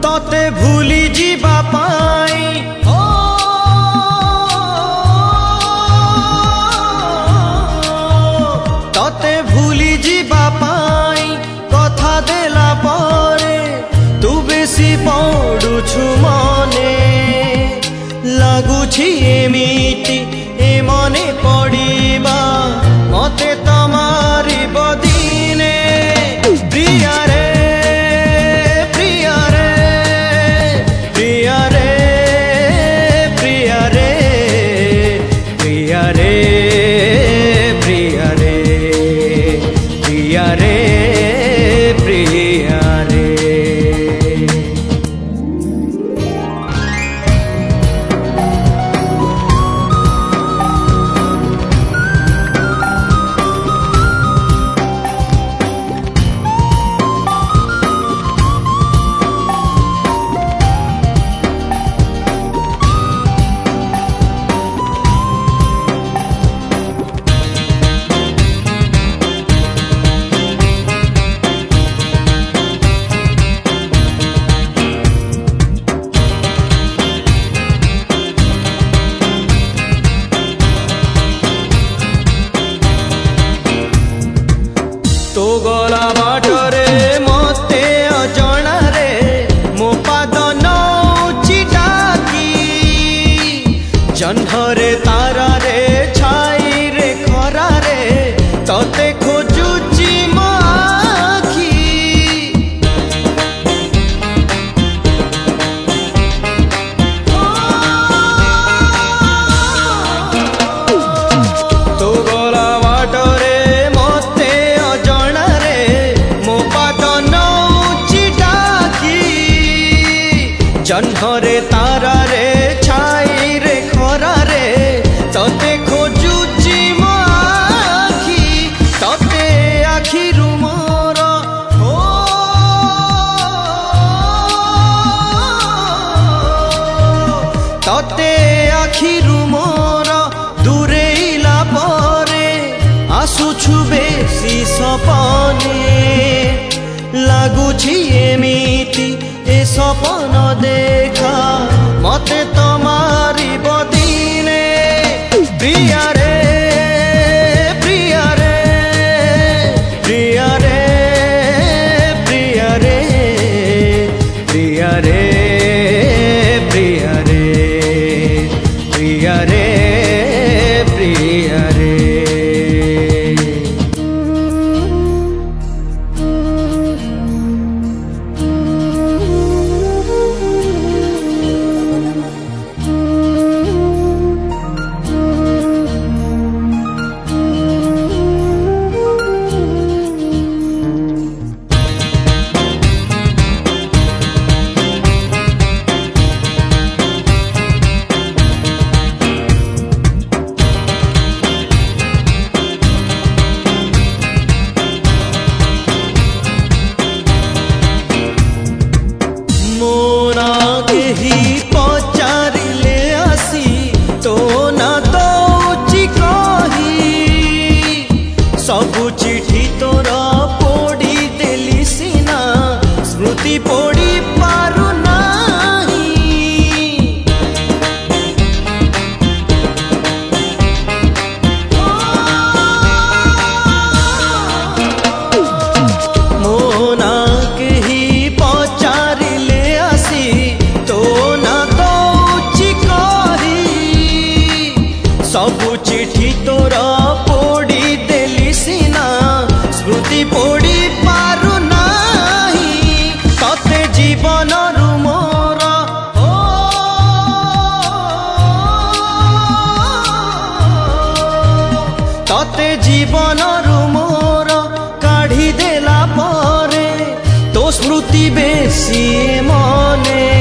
तोते भूली जीवा पाई तोते भूली जीवा पाई कथा देला परे तू बेसी पड़ुछु मने लगुछि एमिति ए मने पड़िबा मते तमारी बदिने प्रिया रे तो गला बाटरे मते अजणा रे मो पाद नौची डाकी जह्नरे तारा रे छाई रे खरा रे तते खोजुची मो आखी तो गला बाटरे जह्नरे तारा रे छाई रे खरा रे तते खोजुची मो आखी तते आखिरु मोर हो तते आखिरु मोर दूरेइला परे आसुछु बेसी सपने लगुछि एमिति ए सपन देखा मते तमारी बदिने प्रिया रे प्रिया रे प्रिया रे प्रिया रे प्रिया रे प्रिया रे प्रिया रे प्रिया रे सबु चिठी तोरा पोड़ी देली सीना स्मृति पोड़ी पारु नाही मोना केही पचारिले आसी तो ना दौची कही सबु चिठी तोरा पोड़ी देली सीना स्मृति पोड़ी पारु नाही तते जीवन रु मोर तते जीवन रु मोर काढ़ी देला परे तो स्मृति बेसी मने